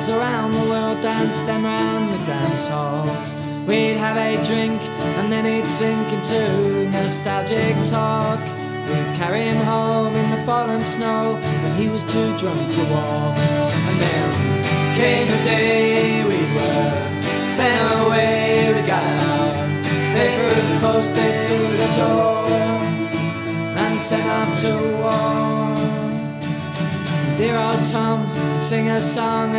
around the world, danced them round the dance halls. We'd have a drink and then he'd sink into nostalgic talk. We'd carry him home in the fallen snow when he was too drunk to walk. And then came the day we were sent away. We got our papers posted through the door and sent off to war. Dear old Tom would sing a song